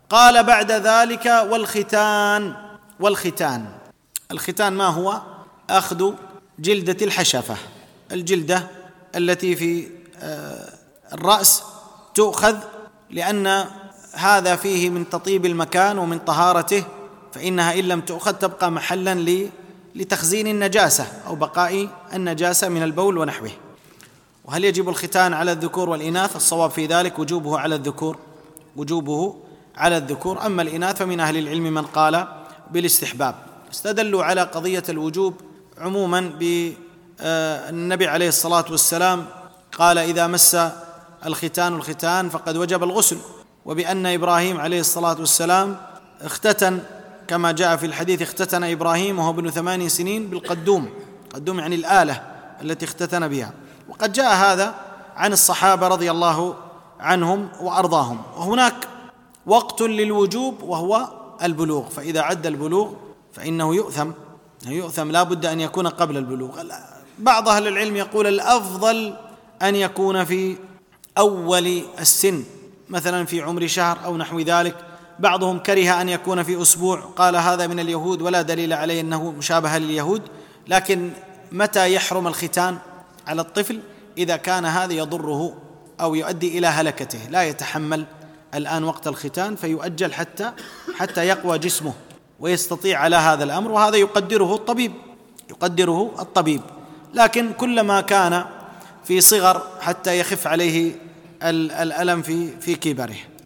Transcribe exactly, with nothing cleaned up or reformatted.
قال بعد ذلك: والختان. والختان الختان ما هو؟ أخذ جلدة الحشفة، الجلدة التي في الرأس تؤخذ، لأن هذا فيه من تطيب المكان ومن طهارته، فإنها إن لم تؤخذ تبقى محلا لتخزين النجاسة أو بقاء النجاسة من البول ونحوه. وهل يجب الختان على الذكور والإناث؟ الصواب في ذلك وجوبه على الذكور، وجوبه على الذكور. أما الإناث فمن أهل العلم من قال بالاستحباب. استدلوا على قضية الوجوب عموما بالنبي عليه الصلاة والسلام قال: إذا مس الختان الختان فقد وجب الغسل، وبأن إبراهيم عليه الصلاة والسلام اختتن كما جاء في الحديث: اختتن إبراهيم وهو ابن ثمان سنين بالقدوم، قدوم يعني الآلة التي اختتن بها. وقد جاء هذا عن الصحابة رضي الله عنهم وأرضاهم. وهناك وقت للوجوب وهو البلوغ، فإذا عد البلوغ فإنه يؤثم يؤثم لا بد أن يكون قبل البلوغ. بعض أهل العلم يقول الأفضل أن يكون في أول السن، مثلا في عمر شهر أو نحو ذلك. بعضهم كره أن يكون في أسبوع، قال هذا من اليهود ولا دليل عليه أنه مشابه لليهود. لكن متى يحرم الختان على الطفل؟ إذا كان هذا يضره أو يؤدي إلى هلكته، لا يتحمل الآن وقت الختان فيؤجل حتى حتى يقوى جسمه ويستطيع على هذا الأمر، وهذا يقدره الطبيب يقدره الطبيب لكن كلما كان في صغر حتى يخف عليه الألم في في كبره.